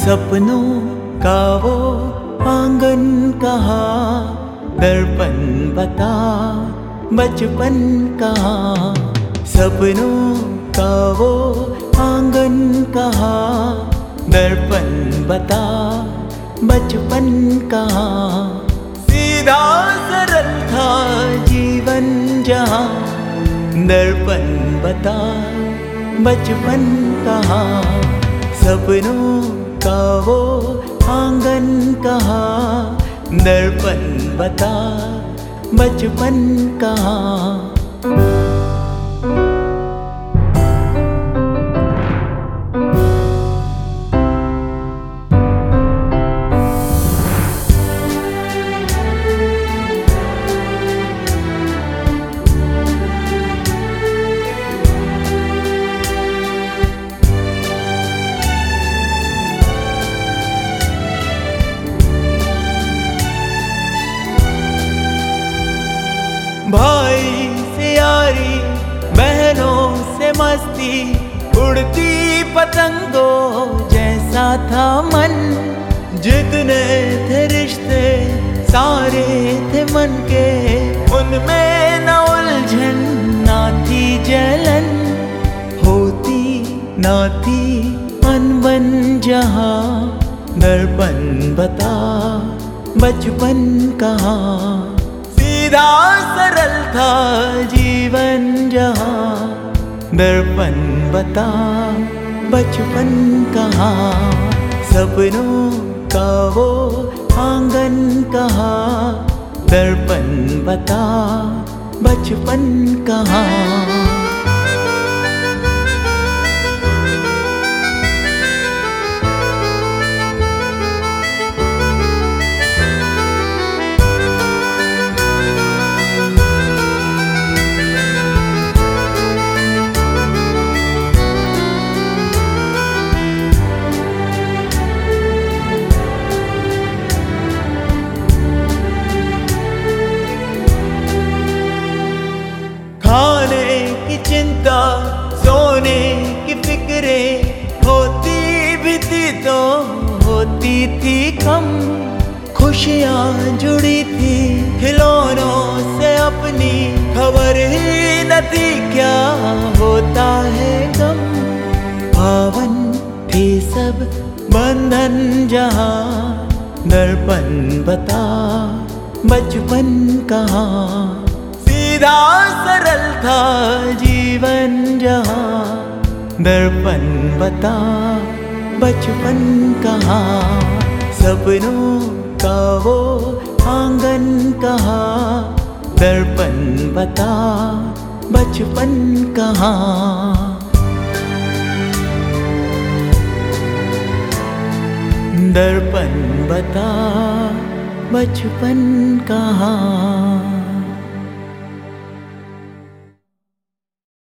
सपनों का वो आंगन कहाँ, दर्पण बता बचपन कहाँ। सपनों का वो आंगन कहाँ, दर्पण बता बचपन कहाँ। सीधा सरल था जीवन जहाँ, दर्पण बता बचपन कहाँ। सपनों का वो आंगन कहाँ, दर्पण बता बचपन कहाँ। भाई से यारी, बहनों से मस्ती, उड़ती पतंगों जैसा था मन। जितने थे रिश्ते सारे थे मन के, उनमें न उलझन ना थी जलन। होती ना थी अनबन जहाँ, दर्पण बता बचपन कहाँ। सीधा सरल था जीवन जहाँ, दर्पण बता बचपन कहाँ। सपनों का वो आंगन कहाँ, दर्पण बता बचपन कहाँ। खाने की चिंता, सोने की फिक्रें होती भी थी तो होती थी कम। खुशियाँ जुड़ी थी खिलौनों से अपनी, खबर ही न थी क्या होता है गम। पावन थी सब बंधन जहाँ, दर्पण बता बचपन कहाँ। सीधा सरल था जीवन जहाँ, दर्पण बता बचपन कहाँ। सपनों का वो आंगन कहाँ, दर्पण बता बचपन कहाँ। दर्पण बता बचपन कहाँ।